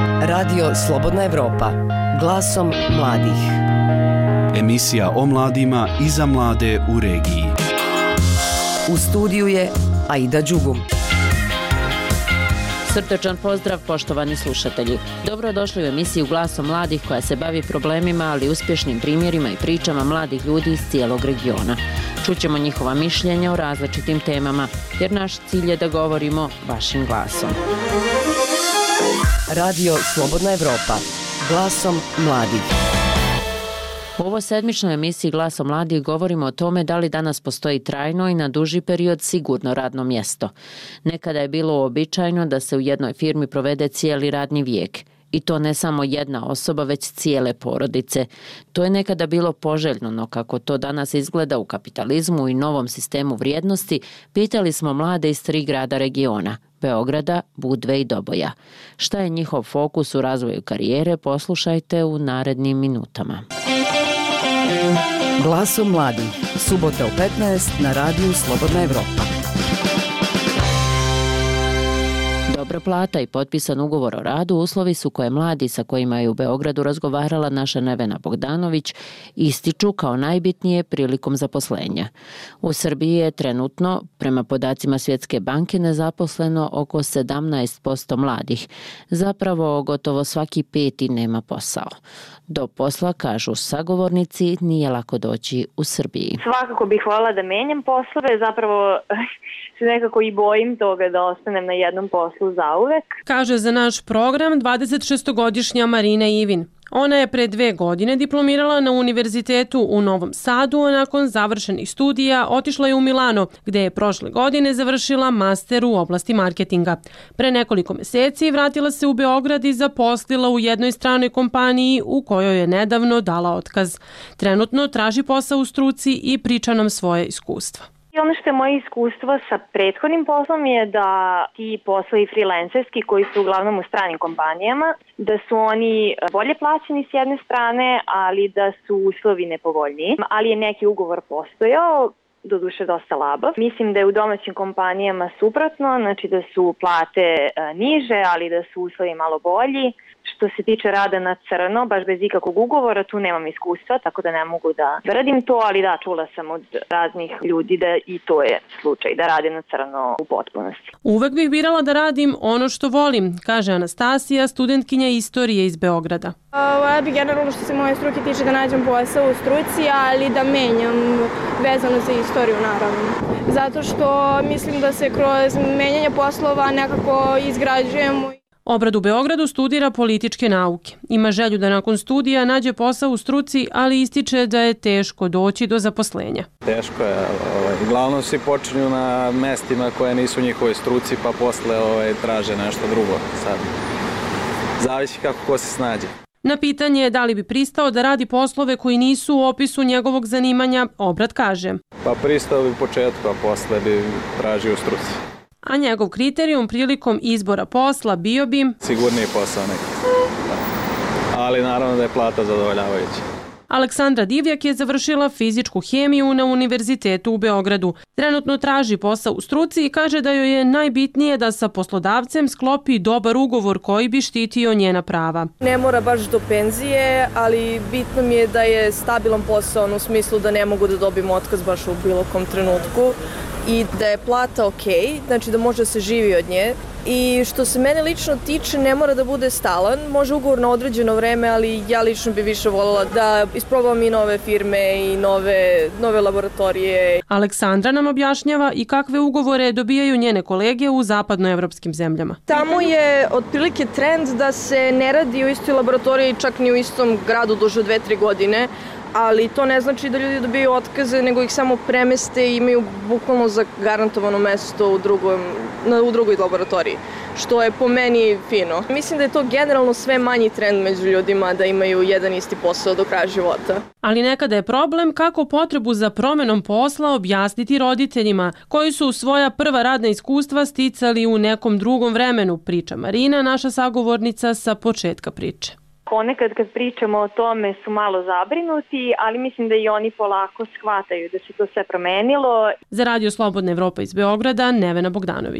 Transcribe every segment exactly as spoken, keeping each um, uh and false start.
Radio Slobodna Evropa, glasom mladih. Emisija o mladima i za mlade u regiji. U studiju je Aida Đugum. Srdačan pozdrav, poštovani slušatelji. Dobrodošli u emisiju Glasom mladih koja se bavi problemima, ali uspješnim primjerima i pričama mladih ljudi iz cijelog regiona. Čućemo njihova mišljenja o različitim temama, jer naš cilj je da govorimo vašim glasom. Radio Slobodna Evropa, glasom mladih. U ovoj sedmičnoj emisiji Glasom mladih govorimo o tome da li danas postoji trajno i na duži period sigurno radno mjesto. Nekada je bilo uobičajeno da se u jednoj firmi provede cijeli radni vijek. I to ne samo jedna osoba, već cijele porodice. To je nekada bilo poželjno, no kako to danas izgleda u kapitalizmu i novom sistemu vrijednosti, pitali smo mlade iz tri grada regiona, Beograda, Budve i Doboja. Šta je njihov fokus u razvoju karijere, poslušajte u narednim minutama. Glasom mladih, subota u petnaest na radiju Slobodna Evropa. Dobra plata i potpisan ugovor o radu uslovi su koje mladi sa kojima je u Beogradu razgovarala naša Nevena Bogdanović ističu kao najbitnije prilikom zaposlenja. U Srbiji je trenutno, prema podacima Svjetske banke, nezaposleno oko sedamnaest posto mladih. Zapravo, gotovo svaki peti nema posao. Do posla, kažu sagovornici, nije lako doći u Srbiji. Svakako bih voljela da menjam poslove, zapravo se nekako i bojim toga da ostanem na jednom poslu zauvek. Kaže za naš program dvadesetšestogodišnja Marina Ivin. Ona je pre dve godine diplomirala na univerzitetu u Novom Sadu, a nakon završenih studija otišla je u Milano, gde je prošle godine završila master u oblasti marketinga. Pre nekoliko meseci vratila se u Beograd i zaposlila u jednoj stranoj kompaniji u kojoj je nedavno dala otkaz. Trenutno traži posao u struci i priča nam svoje iskustva. I ono što je moje iskustvo sa prethodnim poslom je da ti poslovi freelancerski koji su uglavnom u stranim kompanijama, da su oni bolje plaćeni s jedne strane, ali da su uslovi nepovoljniji. Ali je neki ugovor postojao, doduše dosta labav. Mislim da je u domaćim kompanijama suprotno, znači da su plate niže, ali da su uslovi malo bolji. Što se tiče rada na crno, baš bez ikakvog ugovora, tu nemam iskustva, tako da ne mogu da radim to, ali da, čula sam od raznih ljudi da i to je slučaj, da rade na crno u potpunosti. Uvek bih birala da radim ono što volim, kaže Anastasija, studentkinja istorije iz Beograda. Ja bih generalno što se moje struke tiče da nađem posao u struci, ali da menjam vezano za istoriju naravno. Zato što mislim da se kroz menjanje poslova nekako izgrađujemo. Obrad u Beogradu studira političke nauke. Ima želju da nakon studija nađe posao u struci, ali ističe da je teško doći do zaposlenja. Teško je. Ovaj, uglavnom svi počinju na mestima koje nisu u njihovoj struci, pa posle ovaj, traže nešto drugo. Sad, zavisi kako ko se snađe. Na pitanje da li bi pristao da radi poslove koji nisu u opisu njegovog zanimanja, Obrad kaže. Pa pristao bi u početku, a posle bi tražio u struci. A njegov kriterijum prilikom izbora posla bio bi sigurniji posao neki. Ali naravno da je plata zadovoljavajuća. Aleksandra Divjak je završila fizičku hemiju na Univerzitetu u Beogradu. Trenutno traži posao u struci i kaže da joj je najbitnije da sa poslodavcem sklopi dobar ugovor koji bi štitio njena prava. Ne mora baš do penzije, ali bitno mi je da je stabilan posao u smislu da ne mogu da dobijem otkaz baš u bilo kom trenutku. I da je plata ok, znači da može da se živi od nje. I što se mene lično tiče, ne mora da bude stalan, može ugovor na određeno vreme, ali ja lično bi više voljela da isprobam i nove firme i nove, nove laboratorije. Aleksandra nam objašnjava i kakve ugovore dobijaju njene kolege u zapadnoevropskim zemljama. Tamo je otprilike trend da se ne radi u istoj laboratoriji, čak ni u istom gradu duže dve, tri godine, ali to ne znači da ljudi dobiju otkaze, nego ih samo premeste i imaju bukvalno zagarantovano mesto u, drugom, u drugoj laboratoriji, što je po meni fino. Mislim da je to generalno sve manji trend među ljudima da imaju jedan isti posao do kraja života. Ali nekada je problem kako potrebu za promenom posla objasniti roditeljima, koji su svoja prva radna iskustva sticali u nekom drugom vremenu, priča Marina, naša sagovornica sa početka priče. Ponekad kad pričamo o tome su malo zabrinuti, ali mislim da i oni polako shvataju da se to sve promenilo. Za Radio Slobodna Evropa iz Beograda, Nevena Bogdanović.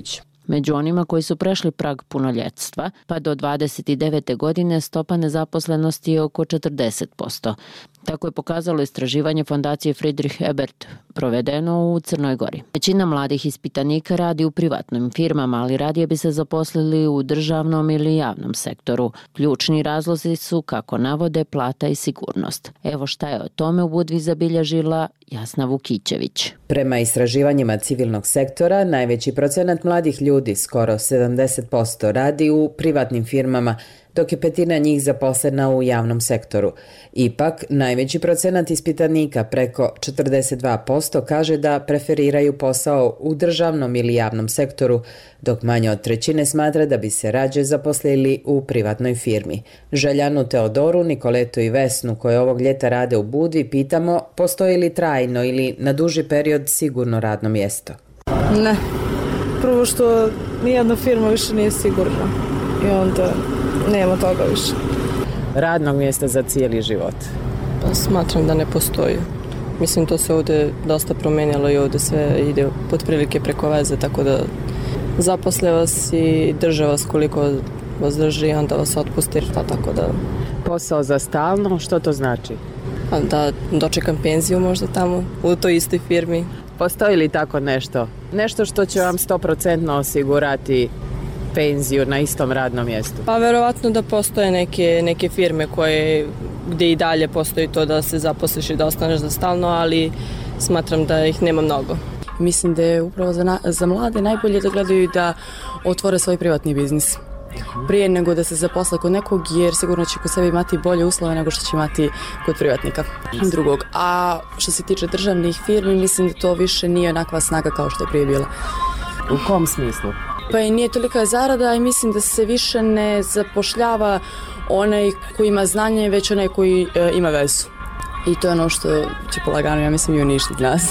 Među onima koji su prešli prag punoljetstva, pa do dvadeset devete godine stopa nezaposlenosti je oko četrdeset posto. Tako je pokazalo istraživanje fondacije Friedrich Ebert, provedeno u Crnoj Gori. Većina mladih ispitanika radi u privatnim firmama, ali radije bi se zaposlili u državnom ili javnom sektoru. Ključni razlozi su, kako navode, plata i sigurnost. Evo šta je o tome u Budvi zabilježila Jasna Vukićević. Prema istraživanjima civilnog sektora, najveći procenat mladih ljudi, skoro sedamdeset posto, radi u privatnim firmama, dok je petina njih zaposlena u javnom sektoru. Ipak, najveći procenat ispitanika, preko četrdeset dva posto, kaže da preferiraju posao u državnom ili javnom sektoru, dok manje od trećine smatra da bi se rađe zaposlili u privatnoj firmi. Željanu, Teodoru, Nikoletu i Vesnu, koje ovog ljeta rade u Budvi, pitamo postoji li trajno ili na duži period sigurno radno mjesto. Ne. Prvo što nijedna firma više nije sigurna i onda nema toga više. Radnog mjesta za cijeli život? Pa smatram da ne postoji. Mislim, to se ovdje dosta promijenilo i ovdje sve ide pod prilike preko veze, tako da zaposle vas i drže vas koliko vas drži, onda vas otpusti, tako da... Posao za stalno, što to znači? Da dočekam penziju možda tamo, u toj istoj firmi. Postoji li tako nešto? Nešto što će vam sto posto osigurati penziju na istom radnom mjestu? Pa verovatno da postoje neke, neke firme koje, gdje i dalje postoji to da se zaposliš i da ostaneš za stalno, ali smatram da ih nema mnogo. Mislim da je upravo za, na, za mlade najbolje da gledaju da otvore svoj privatni biznis prije nego da se zaposle kod nekog, jer sigurno će kod sebe imati bolje uslove nego što će imati kod privatnika drugog. A što se tiče državnih firmi, mislim da to više nije onakva snaga kao što je prije bila. U kom smislu? Pa i nije tolika zarada i mislim da se više ne zapošljava onaj koji ima znanje, već onaj koji e, ima vezu. I to je ono što će polagano, ja mislim, i uništiti nas.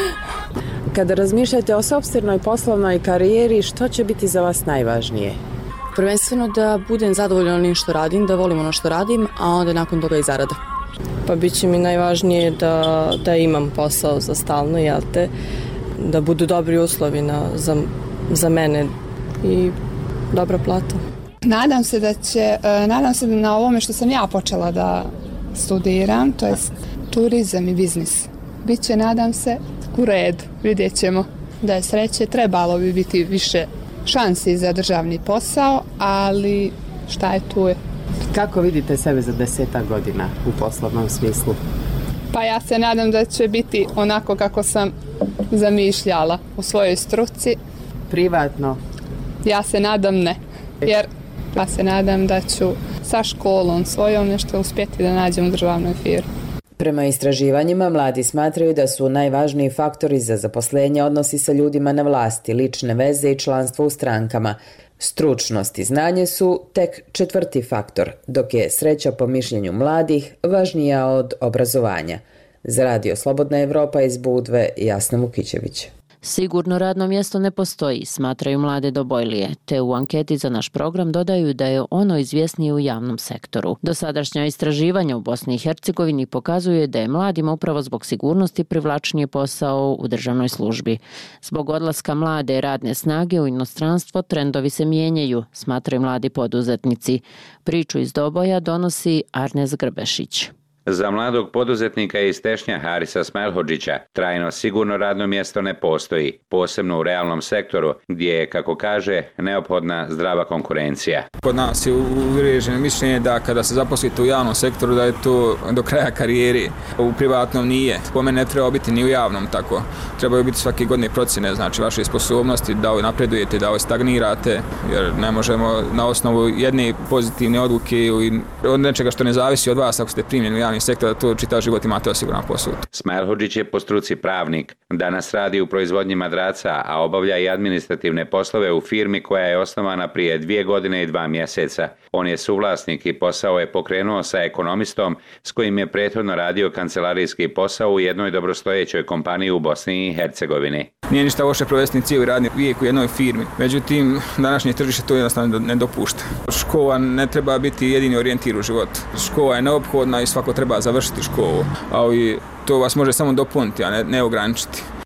Kada razmišljate o sopstvenoj poslovnoj karijeri, što će biti za vas najvažnije? Prvenstveno da budem zadovoljna onim što radim, da volim ono što radim, a onda nakon toga i zarada. Pa bit će mi najvažnije da, da imam posao za stalno, jel te, da budu dobri uslovi na, za, za mene i dobra plata. Nadam se da će, nadam se da na ovome što sam ja počela da studiram, to je turizam i biznis. Biće, nadam se, u redu, vidjet ćemo. Da je sreće, trebalo bi biti više šansi za državni posao, ali šta je tu je. Kako vidite sebe za desetak godina u poslovnom smislu? Pa ja se nadam da će biti onako kako sam zamišljala u svojoj struci. Privatno? Ja se nadam ne, jer ja se nadam da ću sa školom svojom nešto uspjeti da nađem u državnoj firmi. Prema istraživanjima, mladi smatraju da su najvažniji faktori za zaposlenje odnosi sa ljudima na vlasti, lične veze i članstvo u strankama. Stručnost i znanje su tek četvrti faktor, dok je sreća po mišljenju mladih važnija od obrazovanja. Za Radio Slobodna Evropa iz Budve, Jasna Vukićević. Sigurno radno mjesto ne postoji, smatraju mlade Dobojlije, te u anketi za naš program dodaju da je ono izvjesnije u javnom sektoru. Dosadašnja istraživanja u Bosni i Hercegovini pokazuje da je mladima upravo zbog sigurnosti privlačnije posao u državnoj službi. Zbog odlaska mlade radne snage u inostranstvo trendovi se mijenjaju, smatraju mladi poduzetnici. Priču iz Doboja donosi Arnes Grbešić. Za mladog poduzetnika iz Tešnja Harisa Smelhodžića trajno sigurno radno mjesto ne postoji, posebno u realnom sektoru gdje je, kako kaže, neophodna zdrava konkurencija. Kod nas je uvriježeno mišljenje da kada se zaposlite u javnom sektoru da je to do kraja karijeri, u privatnom nije. Po mene ne treba biti ni u javnom tako. Trebaju biti svake godine procjene, znači vaše sposobnosti, da li napredujete, da li stagnirate, jer ne možemo na osnovu jedne pozitivne odluke i od nečega što ne zavisi od vas ako ste primljeni u javni sektor, da to čitav život imate osiguran posao. Smelhodžić je po struci pravnik. Danas radi u proizvodnji madraca, a obavlja i administrativne poslove u firmi koja je osnovana prije dvije godine i dva mjeseca. On je suvlasnik i posao je pokrenuo sa ekonomistom s kojim je prethodno radio kancelarijski posao u jednoj dobrostojećoj kompaniji u Bosni i Hercegovini. Nije ništa loše provesti cijeli radni vijek u jednoj firmi, međutim današnje tržište to jednostavno ne dopušta. Škola ne treba biti jedini orijentir u životu. Škola je neophodna i svako treba završiti školu, ali to vas može samo dopuniti, a ne, ne ograničiti.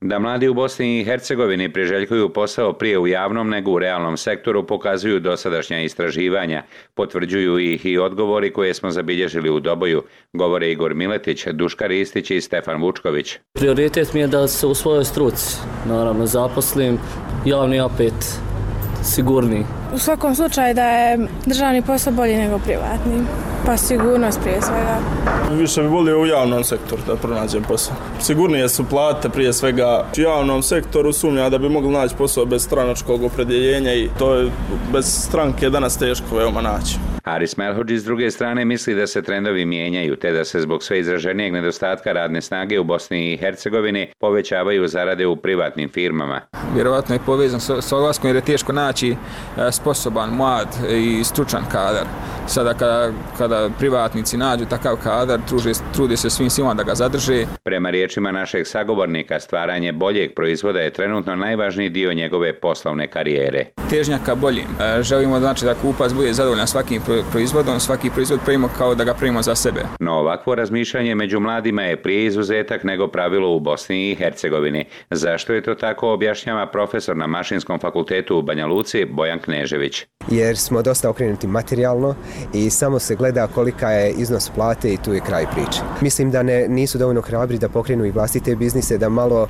Da mladi u Bosni i Hercegovini priželjkuju posao prije u javnom nego u realnom sektoru pokazuju dosadašnja istraživanja, potvrđuju ih i odgovori koje smo zabilježili u Doboju, govore Igor Miletić, Duška Ristić i Stefan Vučković. Prioritet mi je da se u svojoj struci, naravno, zaposlim, javni opet sigurniji. U svakom slučaju da je državni posao bolji nego privatni, pa sigurnost prije svega. Više bi volio u javnom sektoru da pronađem posao. Sigurnije su plate prije svega. U javnom sektoru sumnja da bi mogli naći posao bez stranačkog opredjeljenja i to je bez stranke danas teško veoma naći. Aris Melhodžić s druge strane misli da se trendovi mijenjaju te da se zbog sve izraženijeg nedostatka radne snage u Bosni i Hercegovini povećavaju zarade u privatnim firmama. Vjerovatno je povezan s odlaskom jer je teško naći sposoban, mlad i stručan kadar. Sada kada, kada privatnici nađu takav kadar, trude, trude se svim silama da ga zadrže. Prema riječima našeg sagovornika, stvaranje boljeg proizvoda je trenutno najvažniji dio njegove poslovne karijere. Težnja ka boljim. Želimo znači da kupac bude zadovoljan svakim proizvodom, svaki proizvod pravimo kao da ga pravimo za sebe. No ovakvo razmišljanje među mladima je prije izuzetak nego pravilo u Bosni i Hercegovini. Zašto je to tako, objašnjava profesor na Mašinskom fakultetu u Banja Luci Bojan Knežević. Jer smo dosta okrenuti materijalno i samo se gleda kolika je iznos plate i tu je kraj priče. Mislim da ne, nisu dovoljno hrabri da pokrenu i vlastite biznise, da malo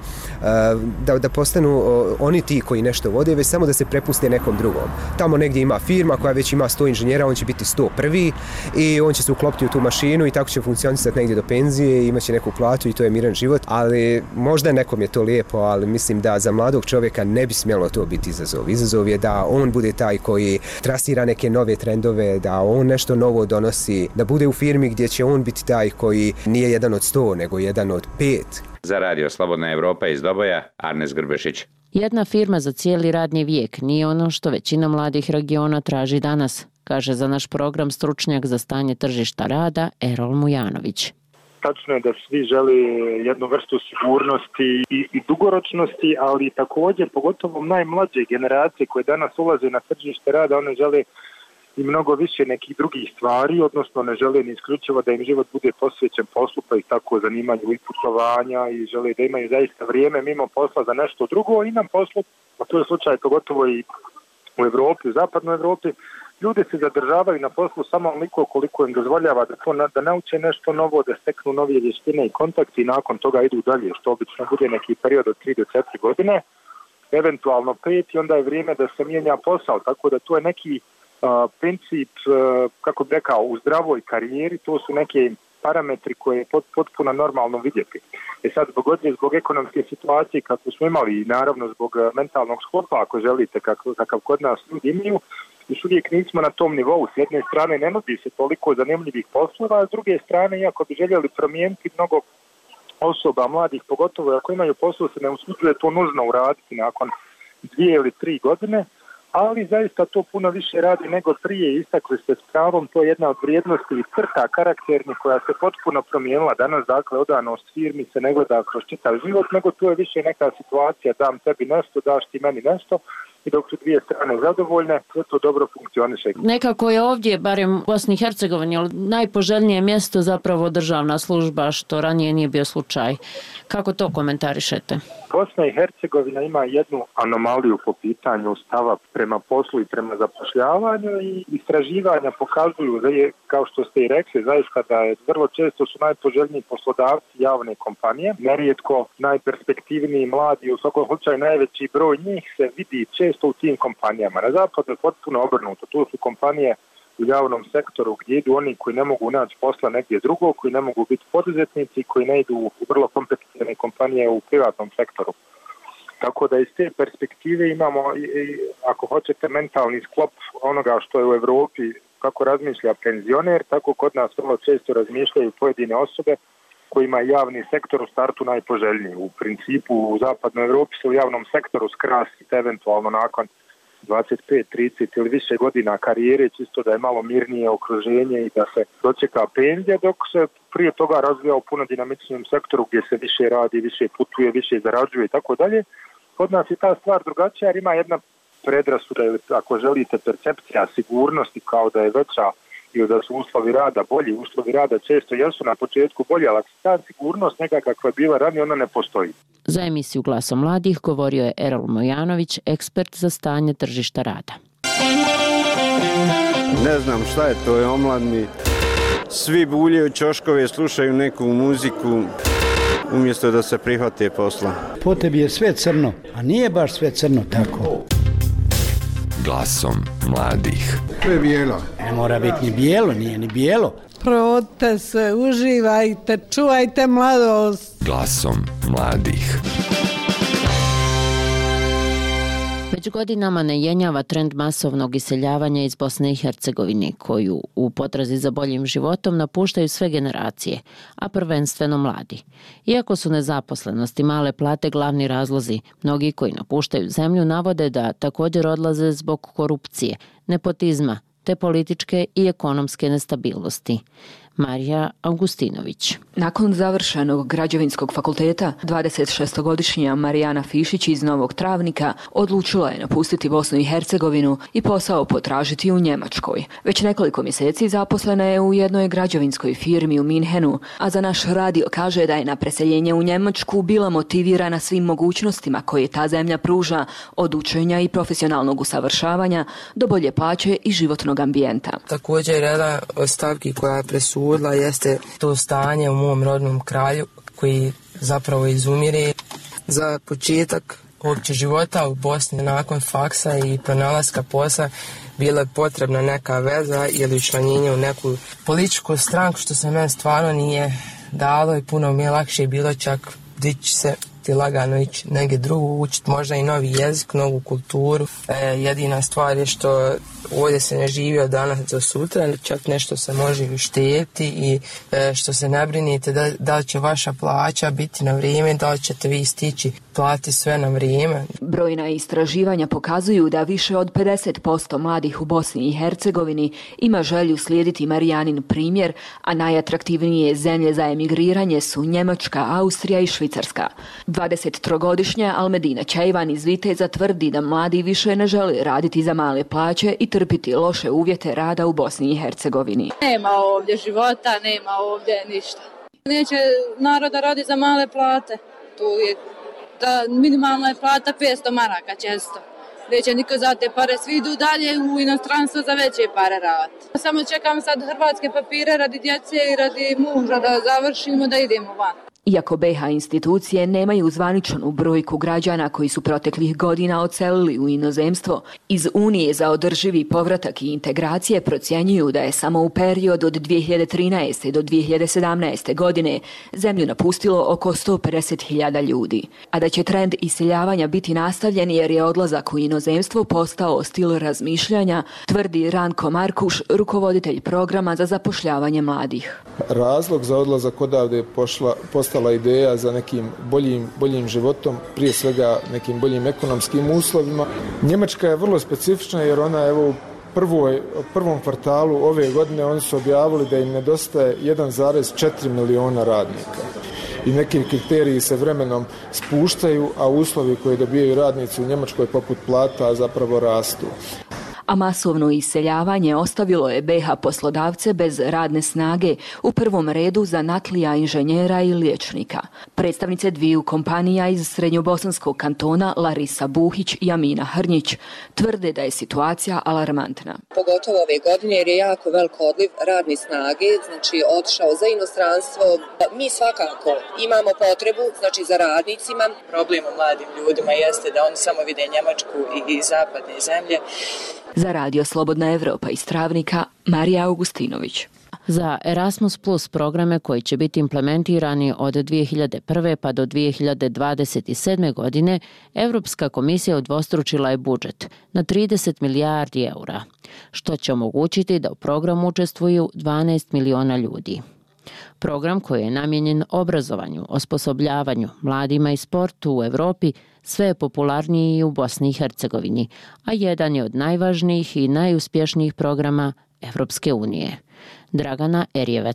da, da postanu oni ti koji nešto vode, već samo da se prepuste nekom drugom. Tamo negdje ima firma koja već ima sto inženjera, on će biti sto prvi i on će se uklopiti u tu mašinu i tako će funkcionisati negdje do penzije i imaće neku platu i to je miran život, ali možda nekom je to lijepo, ali mislim da za mladog čovjeka ne bi smjelo to biti izazov. Izazov je da on bude taj koji trasira neke nove trendove, da on nešto novo donosi, da bude u firmi gdje će on biti taj koji nije jedan od sto, nego jedan od pet. Za Radio Slobodna Evropa iz Doboja, Arnes Grbešić. Jedna firma za cijeli radni vijek nije ono što većina mladih regiona traži danas, kaže za naš program stručnjak za stanje tržišta rada Erol Mujanović. Tačno je da svi žele jednu vrstu sigurnosti i, i dugoročnosti, ali također pogotovo najmlađe generacije koje danas ulaze na tržište rada, one žele i mnogo više nekih drugih stvari, odnosno ne žele ni isključivo da im život bude posvećen poslu, pa ih tako zanimanju i putovanja i žele da imaju zaista vrijeme mimo posla za nešto drugo i na poslu, a to je slučaj pogotovo i u Evropi, u zapadnoj Evropi. Ljudi se zadržavaju na poslu samo onoliko koliko im dozvoljava da, to, da nauče nešto novo, da steknu nove vještine i kontakti i nakon toga idu dalje, što obično bude neki period od tri do četiri godine, eventualno pet i onda je vrijeme da se mijenja posao, tako da to je neki uh, princip, uh, kako bih rekao, u zdravoj karijeri, to su neke parametri koje je pot, potpuno normalno vidjeti. E sad, zbog odje, zbog ekonomske situacije kako smo imali i naravno zbog mentalnog sklopa, ako želite, kako, kakav kod nas ljudi imaju, još uvijek nismo na tom nivou. S jedne strane ne nudi se toliko zanimljivih poslova, a s druge strane, iako bi željeli promijeniti mnogo osoba, mladih, pogotovo ako imaju posao, se ne usuđuje to nužno uraditi nakon dvije ili tri godine, ali zaista to puno više radi nego prije. Istakli ste s pravom, to je jedna od vrijednosti i crta karakternih koja se potpuno promijenila danas, dakle odanost firmi se ne gleda kroz čitav život, nego to je više neka situacija, dam tebi nešto, daš ti meni nešto, i dok su dvije strane zadovoljne, sve to dobro funkcioniše. Nekako je ovdje, barem u Bosni i Hercegovini, najpoželjnije mjesto zapravo državna služba, što ranije nije bio slučaj. Kako to komentarišete? Bosna i Hercegovina ima jednu anomaliju po pitanju stava prema poslu i prema zapošljavanju i istraživanja pokazuju, da je, kao što ste i rekli, zaista da je vrlo često su najpoželjniji poslodavci javne kompanije, nerijetko najperspektivniji mladi, u svakom slučaju najveći broj njih se vidi često u tim kompanijama. Na zapadu je potpuno obrnuto, to su kompanije u javnom sektoru gdje idu oni koji ne mogu naći posla negdje drugo, koji ne mogu biti poduzetnici, koji ne idu u vrlo kompetitivne kompanije u privatnom sektoru. Tako da iz te perspektive imamo, ako hoćete, mentalni sklop onoga što je u Evropi, kako razmišlja penzioner, tako kod nas vrlo često razmišljaju pojedine osobe kojima je javni sektor u startu najpoželjniji. U principu u zapadnoj Evropi se u javnom sektoru skrasite eventualno nakon dvadeset pet, trideset ili više godina karijere, čisto da je malo mirnije okruženje i da se dočeka penzija, dok se prije toga razvija u puno dinamičnijem sektoru gdje se više radi, više putuje, više zarađuje i tako dalje. Kod nas je ta stvar drugačija jer ima jedna predrasuda ili ako želite percepcija sigurnosti kao da je veća ili da su uslovi rada bolji, uslovi rada često jesu na početku bolji, ali ta sigurnost nekakva koja je bila ranije, ona ne postoji. Za emisiju Glasom mladih govorio je Erol Mojanović, ekspert za stanje tržišta rada. Ne znam šta je to, je omladni. Svi buljaju ćoškove, slušaju neku muziku, umjesto da se prihvate posla. Po tebi je sve crno, a nije baš sve crno tako. Glasom mladih. To je bijelo. Ne mora biti ni bijelo, nije ni bijelo. Provodite se, uživajte, čuvajte mladost. Glasom mladih. Već godinama ne jenjava trend masovnog iseljavanja iz Bosne i Hercegovine, koju u potrazi za boljim životom napuštaju sve generacije, a prvenstveno mladi. Iako su nezaposlenost i male plate glavni razlozi, mnogi koji napuštaju zemlju navode da također odlaze zbog korupcije, nepotizma, te političke i ekonomske nestabilnosti. Marija Augustinović. Nakon završenog građevinskog fakulteta, dvadesetšestogodišnja Marijana Fišić iz Novog Travnika odlučila je napustiti Bosnu i Hercegovinu i posao potražiti u Njemačkoj. Već nekoliko mjeseci zaposlena je u jednoj građevinskoj firmi u Minhenu, a za naš radio kaže da je na preseljenje u Njemačku bila motivirana svim mogućnostima koje ta zemlja pruža, od učenja i profesionalnog usavršavanja do bolje plaće i životnog ambijenta. Također jedna od stavki koja je presudila jeste to stanje u mom rodnom kraju koji zapravo izumire. Za početak uopće života u Bosni nakon faksa i pronalaska posla bila je potrebna neka veza ili učlanjenje u neku političku stranku, što se meni stvarno nije dalo i puno mi je lakše bilo čak dići se ti lagano ići negdje drugo, učiti možda i novi jezik, novu kulturu. E, jedina stvar je što ovdje se ne živi od danas do sutra, čak nešto se može i uštedjeti i e, što se ne brinite da, da li će vaša plaća biti na vrijeme, da li ćete vi stići plati sve na vrijeme. Brojna istraživanja pokazuju da više od pedeset posto mladih u Bosni i Hercegovini ima želju slijediti Marijanin primjer, a najatraktivnije zemlje za emigriranje su Njemačka, Austrija i Švicarska. dvadesettrogodišnja Almedina Čajvan iz Viteza tvrdi da mladi više ne žele raditi za male plaće i trpiti loše uvjete rada u Bosni i Hercegovini. Nema ovdje života, nema ovdje ništa. Neće naroda radi za male plate. Tu je da minimalna je plata petsto maraka često. Neće niko za te pare, svi idu dalje u inostranstvo za veće pare raditi. Samo čekam sad hrvatske papire radi djece i radi muža da završimo da idemo van. Iako B iH institucije nemaju zvaničnu brojku građana koji su proteklih godina odselili u inozemstvo, iz Unije za održivi povratak i integracije procjenjuju da je samo u periodu od dvije hiljade trinaeste. do dvije hiljade sedamnaeste. godine zemlju napustilo oko sto pedeset hiljada ljudi, a da će trend iseljavanja biti nastavljen jer je odlazak u inozemstvo postao stil razmišljanja, tvrdi Ranko Markuš, rukovoditelj programa za zapošljavanje mladih. Razlog za odlazak odavde je pošla, postala ideja za nekim boljim, boljim životom, prije svega nekim boljim ekonomskim uslovima. Njemačka je vrlo specifična jer ona evo u prvoj, prvom kvartalu ove godine oni su objavili da im nedostaje jedan zarez četiri miliona radnika. I neki kriteriji se vremenom spuštaju, a uslovi koje dobijaju radnici u Njemačkoj poput plata zapravo rastu. A masovno iseljavanje ostavilo je B iH poslodavce bez radne snage, u prvom redu zanatlija, inženjera i liječnika. Predstavnice dviju kompanija iz srednjobosanskog kantona Larisa Buhić i Amina Hrnjić tvrde da je situacija alarmantna. Pogotovo ove godine jer je jako velik odliv radne snage, znači otišao za inostranstvo. Mi svakako imamo potrebu, znači za radnicima. Problem u mladim ljudima jeste da oni samo vide Njemačku i, i zapadne zemlje. Za Radio Slobodna Evropa iz Travnika, Marija Augustinović. Za Erasmus Plus programe koji će biti implementirani od dvije hiljade prve. pa do dvije hiljade dvadeset sedme. godine, Europska komisija udvostručila je budžet na trideset milijardi eura, što će omogućiti da u programu učestvuju dvanaest miliona ljudi. Program koji je namijenjen obrazovanju, osposobljavanju, mladima i sportu u Europi sve je popularniji i u Bosni i Hercegovini, a jedan je od najvažnijih i najuspješnijih programa Evropske unije. Dragana Erjevec.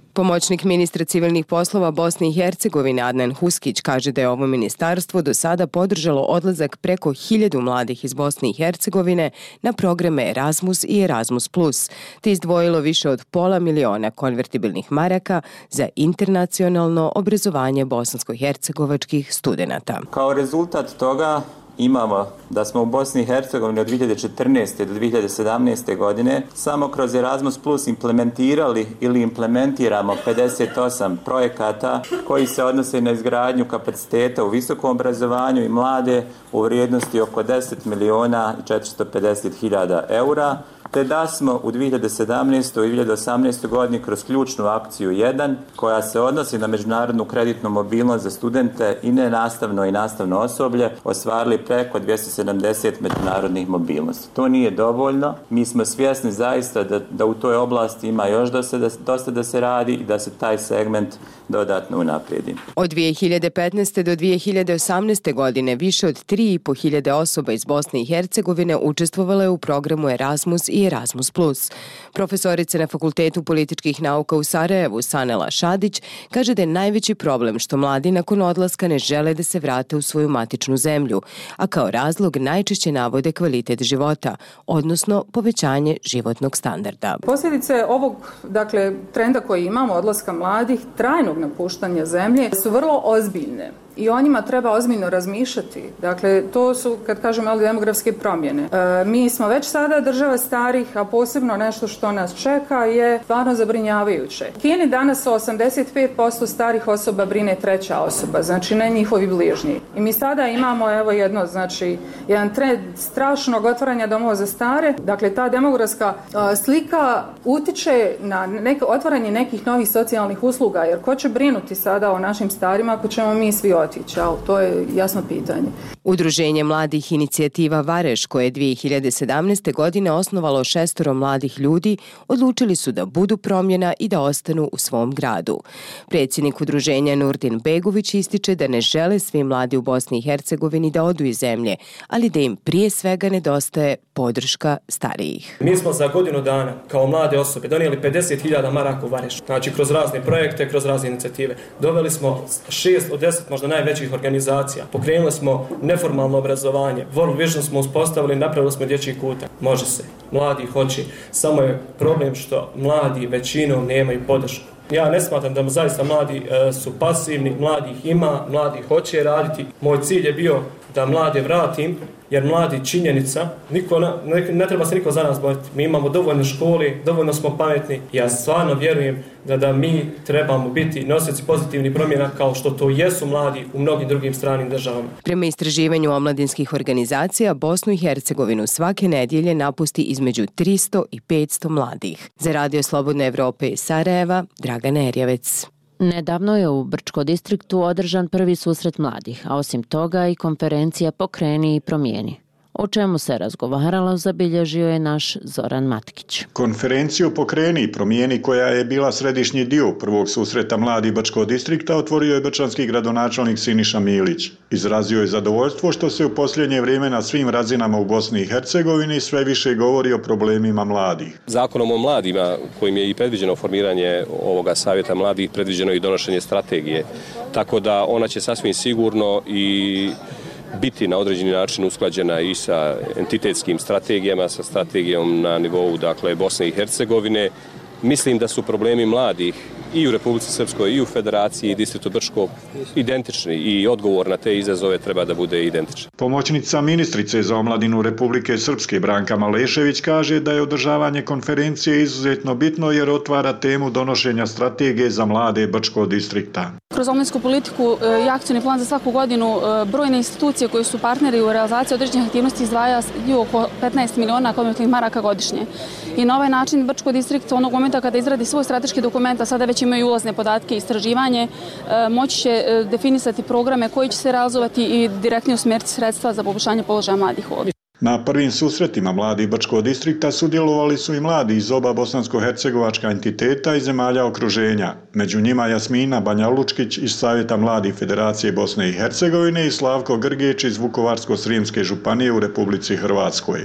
Pomoćnik ministra civilnih poslova Bosne i Hercegovine Adnan Huskić kaže da je ovo ministarstvo do sada podržalo odlazak preko hiljadu mladih iz Bosne i Hercegovine na programe Erasmus i Erasmus plus, te izdvojilo više od pola miliona konvertibilnih maraka za internacionalno obrazovanje bosansko-hercegovačkih studenata. Kao rezultat toga imamo da smo u Bosni i Hercegovini od dvije hiljade četrnaeste do dvije hiljade sedamnaeste. godine samo kroz Erasmus plus implementirali ili implementiramo pedeset osam projekata koji se odnose na izgradnju kapaciteta u visokom obrazovanju i mlade u vrijednosti oko deset miliona i četiristo pedeset hiljada eura, te da smo u dvije hiljade sedamnaestoj. i dvije hiljade osamnaestoj. godini kroz ključnu akciju jedan, koja se odnosi na međunarodnu kreditnu mobilnost za studente i nenastavno i nastavno osoblje, ostvarili preko dvjesto sedamdeset međunarodnih mobilnosti. To nije dovoljno. Mi smo svjesni zaista da, da u toj oblasti ima još dosta da, dosta da se radi i da se taj segment dodatno unaprijedi. Od dvije hiljade petnaeste. do dvije hiljade osamnaeste. godine više od tri i po hiljade osoba iz Bosne i Hercegovine učestvovale u programu Erasmus i Erasmus plus. Profesorica na Fakultetu političkih nauka u Sarajevu, Sanela Šadić, kaže da je najveći problem što mladi nakon odlaska ne žele da se vrate u svoju matičnu zemlju, a kao razlog najčešće navode kvalitet života, odnosno povećanje životnog standarda. Posljedice ovog, dakle, trenda koji imamo, odlaska mladih, trajnog napuštanja zemlje, su vrlo ozbiljne. I o njima treba ozbiljno razmišljati. Dakle, to su, kad kažemo, demografske promjene. E, mi smo već sada država starih, a posebno nešto što nas čeka je stvarno zabrinjavajuće. U Kini danas osamdeset pet posto starih osoba brine treća osoba, znači ne njihovi bližnji. I mi sada imamo, evo, jedno, znači, jedan trend strašnog otvaranja domova za stare. Dakle, ta demografska a, slika utiče na nek- otvaranje nekih novih socijalnih usluga, jer ko će brinuti sada o našim starima ako ćemo mi svi otići, ali to je jasno pitanje. Udruženje mladih inicijativa Vareš, koje je dvije hiljade sedamnaeste. godine osnovalo šestoro mladih ljudi, odlučili su da budu promjena i da ostanu u svom gradu. Predsjednik udruženja Nurdin Begović ističe da ne žele svi mladi u Bosni i Hercegovini da odu iz zemlje, ali da im prije svega nedostaje podrška starijih. Mi smo za godinu dana kao mlade osobe donijeli pedeset hiljada maraka u Vareš, znači kroz razne projekte, kroz razne inicijative. Doveli smo šest od deset možda najvećih organizacija, pokrenuli smo neformalno obrazovanje, World Vision smo uspostavili, napravili smo dječji kutak. Može se, mladi hoće, samo je problem što mladi većinom nemaju podršku. Ja ne smatram da zaista mladi e, su pasivni, mladi ih ima, mladi hoće raditi. Moj cilj je bio da mlade vratim, jer mladi činjenica, niko na, ne, ne treba se niko za nas boriti. Mi imamo dovoljno škole, dovoljno smo pametni. Ja stvarno vjerujem da, da mi trebamo biti nosioci pozitivnih promjena kao što to jesu mladi u mnogim drugim stranim državama. Prema istraživanju omladinskih organizacija, Bosnu i Hercegovinu svake nedjelje napusti između tristo i petsto mladih. Za Radio Slobodne Evrope iz Sarajeva, Dragana Erjavec. Nedavno je u Brčko distriktu održan prvi susret mladih, a osim toga i konferencija Pokreni i promijeni. O čemu se razgovaralo, zabilježio je naš Zoran Matkić. Konferenciju Pokreni i promijeni, koja je bila središnji dio prvog susreta mladih Brčkog distrikta, otvorio je brčanski gradonačelnik Siniša Milić. Izrazio je zadovoljstvo što se u posljednje vrijeme na svim razinama u Bosni i Hercegovini sve više govori o problemima mladih. Zakonom o mladima, kojim je i predviđeno formiranje ovoga savjeta mladih, predviđeno i donošenje strategije, tako da ona će sasvim sigurno i biti na određeni način usklađena i sa entitetskim strategijama, sa strategijom na nivou, dakle, Bosne i Hercegovine. Mislim da su problemi mladih i u Republici Srpskoj i u Federaciji i distriktu Brčko identični i odgovor na te izazove treba da bude identičan. Pomoćnica ministrice za omladinu Republike Srpske Branka Malešević kaže da je održavanje konferencije izuzetno bitno jer otvara temu donošenja strategije za mlade Brčkog distrikta. Kroz omladinsku politiku i akcijni plan za svaku godinu brojne institucije koji su partneri u realizaciji određenih aktivnosti izdvaja oko petnaest miliona konvertibilnih maraka godišnje. I na ovaj način Brčko distrikt onog momenta kada izradi svoj strateški dokument, a sada već imaju ulazne podatke i istraživanje, moći će definisati programe koji će se realizovati i direktno usmjeriti sredstva za poboljšanje položaja mladih ovdje. Na prvim susretima mladih Brčkog distrikta sudjelovali su i mladi iz oba bosansko-hercegovačka entiteta i zemalja okruženja. Među njima Jasmina Banja-Lučkić iz Savjeta mladih Federacije Bosne i Hercegovine i Slavko Grgić iz Vukovarsko-srijemske županije u Republici Hrvatskoj.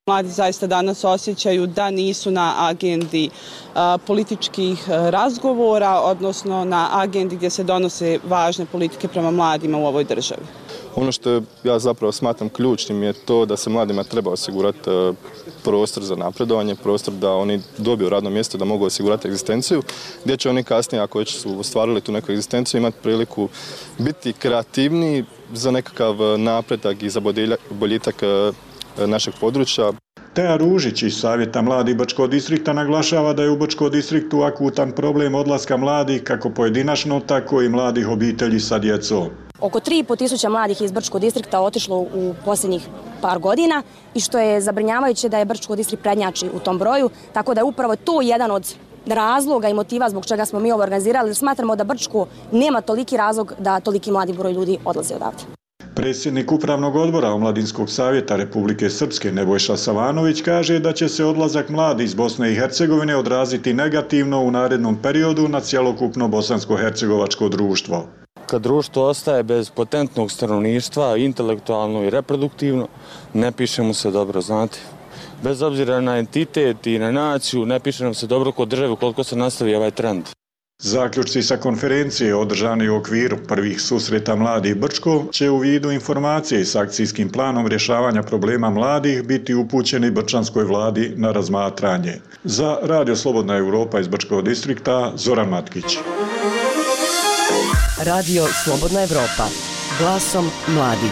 Mladi zaista danas osjećaju da nisu na agendi a, političkih a, razgovora, odnosno na agendi gdje se donose važne politike prema mladima u ovoj državi. Ono što ja zapravo smatram ključnim je to da se mladima treba osigurati prostor za napredovanje, prostor da oni dobiju radno mjesto, da mogu osigurati egzistenciju, gdje će oni kasnije, ako već su ostvarili tu neku egzistenciju, imati priliku biti kreativniji za nekakav napredak i za boljitak našeg područja. Teja Ružić iz Savjeta mladih Bačkog distrikta naglašava da je u Bačkom distriktu akutan problem odlaska mladih kako pojedinačno, tako i mladih obitelji sa djecom. Oko tri i po tisuća mladih iz Brčkog distrikta otišlo u posljednjih par godina i što je zabrinjavajuće da je Brčko distrikt prednjači u tom broju, tako da je upravo to jedan od razloga i motiva zbog čega smo mi ovo organizirali. Smatramo da Brčko nema toliki razlog da toliki mladi broj ljudi odlaze odavde. Predsjednik Upravnog odbora Omladinskog savjeta Republike Srpske Nebojša Savanović kaže da će se odlazak mladih iz Bosne i Hercegovine odraziti negativno u narednom periodu na cjelokupno bosansko-hercegovačko društvo. Kad društvo ostaje bez potentnog stanovništva, intelektualno i reproduktivno, ne piše mu se dobro, znate. Bez obzira na entitet i na naciju, ne piše nam se dobro kod države koliko se nastavi ovaj trend. Zaključci sa konferencije održani u okviru prvih susreta mladih Brčko će u vidu informacije s akcijskim planom rješavanja problema mladih biti upućeni brčanskoj vladi na razmatranje. Za Radio Slobodna Europa iz Brčkog distrikta, Zoran Matkić. Radio Slobodna Evropa, glasom mladih.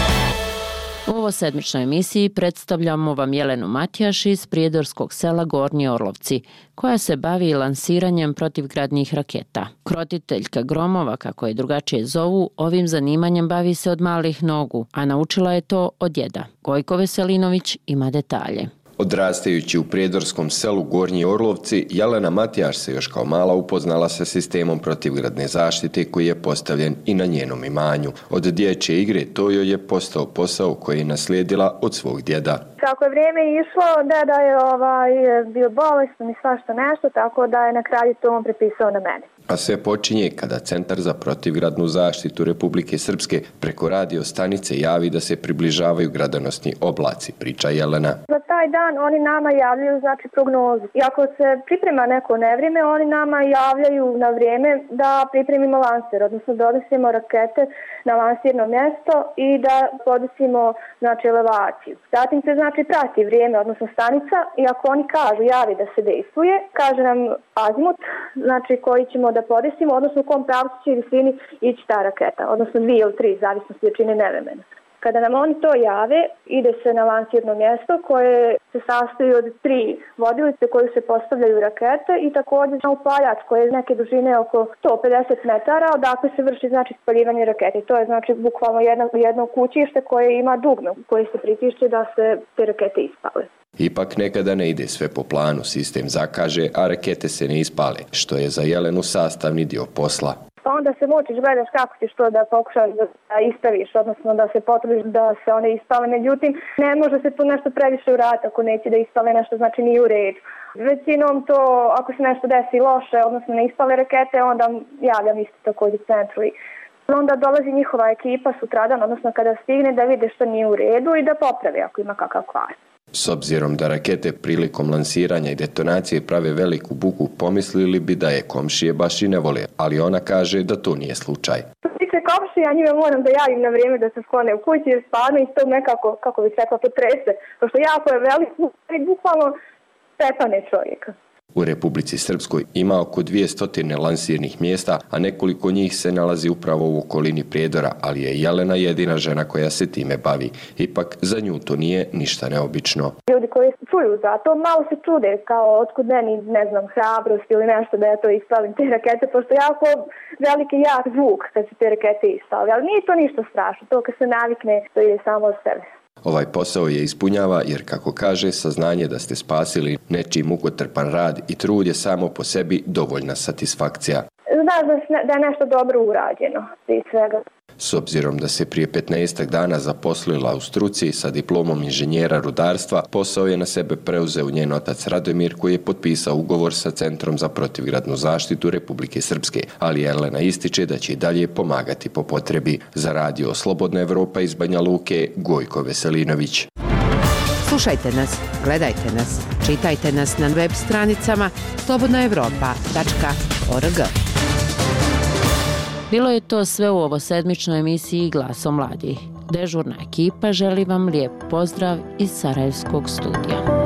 U ovo sedmičnoj emisiji predstavljamo vam Jelenu Matijaš iz prijedorskog sela Gornji Orlovci, koja se bavi lansiranjem protivgradnih raketa. Krotiteljka gromova, kako je drugačije zovu, ovim zanimanjem bavi se od malih nogu, a naučila je to od djeda. Gojko Veselinović ima detalje. Odrastajući u prijedorskom selu Gornji Orlovci, Jelena Matijaš se još kao mala upoznala sa sistemom protivgradne zaštite koji je postavljen i na njenom imanju. Od dječje igre to joj je postao posao koji je naslijedila od svog djeda. Kako je vrijeme išlo, deda je ovaj, bio bolestan i svašta nešto, tako da je na kraju to on prepisao na mene. A sve počinje kada Centar za protivgradnu zaštitu Republike Srpske preko radio stanice javi da se približavaju gradonosni oblaci, priča Jelena. Za taj dan oni nama javljaju znači prognozu. I ako se priprema neko nevrijeme, oni nama javljaju na vrijeme da pripremimo lanser, odnosno da odnosimo rakete na lansirno mjesto i da podesimo znači elevaciju. Zatim se znači prati vrijeme, odnosno stanica, i ako oni kažu, javi da se dejstvuje, kaže nam azimut, znači koji ćemo da podesimo, odnosno u kom pravcu će visini ići ta raketa, odnosno dvije ili tri, zavisno od jačine nevremena. Kada nam oni to jave, ide se na lansirno mjesto koje se sastoji od tri vodilice koje se postavljaju rakete i također na upaljač koje je neke dužine oko sto pedeset metara, odakle se vrši znači spaljivanje rakete. To je znači bukvalno jedno, jedno kućište koje ima dugme koje se pritišće da se te rakete ispale. Ipak nekada ne ide sve po planu, sistem zakaže, a rakete se ne ispale, što je za Jelenu sastavni dio posla. Pa onda se mučiš, gledaš kako ćeš to da pokušaš da istaviš, odnosno da se potrudiš da se one ispale. Međutim, ne može se tu nešto previše uraditi ako neće da ispale nešto, znači nije u redu. Većinom to, ako se nešto desi loše, odnosno ne ispale rakete, onda javljam isto također centru i onda dolazi njihova ekipa sutradan, odnosno kada stigne da vide što nije u redu i da popravi ako ima kakav kvar. S obzirom da rakete prilikom lansiranja i detonacije prave veliku buku, pomislili bi da je komšije baš i ne vole, ali ona kaže da to nije slučaj. Što se tiče komšije, ja njima moram da javim na vrijeme da se sklone u kući jer stvarno iz tog nekako, kako bih rekla, potrese. Pošto jako je velik, bukvalno pepane čovjeka. U Republici Srpskoj ima oko dvjesto lansirnih mjesta, a nekoliko njih se nalazi upravo u okolini Prijedora, ali je Jelena jedina žena koja se time bavi. Ipak za nju to nije ništa neobično. Ljudi koji čuju za to malo se čude kao otkud meni, ne znam, hrabrost ili nešto da ja to ispalim te rakete, pošto jako veliki jak zvuk kad se te rakete ispali, ali nije to ništa strašno, to kad se navikne to ide samo od sebe. Ovaj posao je ispunjava jer, kako kaže, saznanje da ste spasili nečiji mukotrpan rad i trud je samo po sebi dovoljna satisfakcija. Znaš da je nešto dobro urađeno, prije svega. S obzirom da se prije petnaestak dana zaposlila u struci sa diplomom inženjera rudarstva, posao je na sebe preuzeo njen otac Radomir koji je potpisao ugovor sa Centrom za protivgradnu zaštitu Republike Srpske, ali Jelena ističe da će i dalje pomagati po potrebi. Za radio Slobodna Evropa iz Banja Luke, Gojko Veselinović. Slušajte nas, gledajte nas, čitajte nas na web stranicama slobodna evropa tačka org. Bilo je to sve u ovosedmičnoj emisiji Glasom mladih. Dežurna ekipa želi vam lijep pozdrav iz Sarajevskog studija.